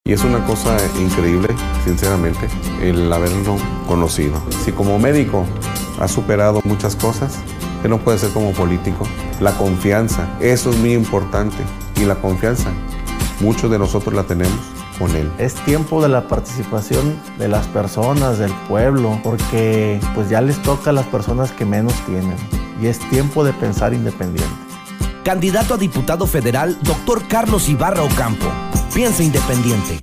Y es una cosa increíble, sinceramente, el haberlo conocido. Si como médico ha superado muchas cosas, ¿qué no puede ser como político? La confianza, eso es muy importante. Y la confianza, muchos de nosotros la tenemos con él. Es tiempo de la participación de las personas, del pueblo, porque pues ya les toca a las personas que menos tienen. Y es tiempo de pensar independiente. Candidato a diputado federal, Dr. Carlos Ibarra Ocampo. Piensa independiente.